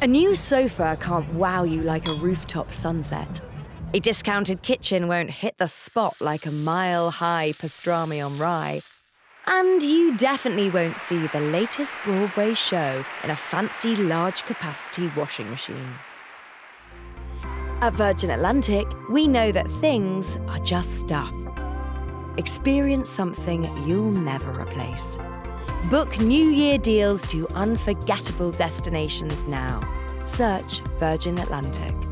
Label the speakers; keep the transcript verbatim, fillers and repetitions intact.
Speaker 1: A new sofa can't wow you like a rooftop sunset. A discounted kitchen won't hit the spot like a mile-high pastrami on rye. And you definitely won't see the latest Broadway show in a fancy large-capacity washing machine. At Virgin Atlantic, we know that things are just stuff. Experience something you'll never replace. Book New Year deals to unforgettable destinations now. Search Virgin Atlantic.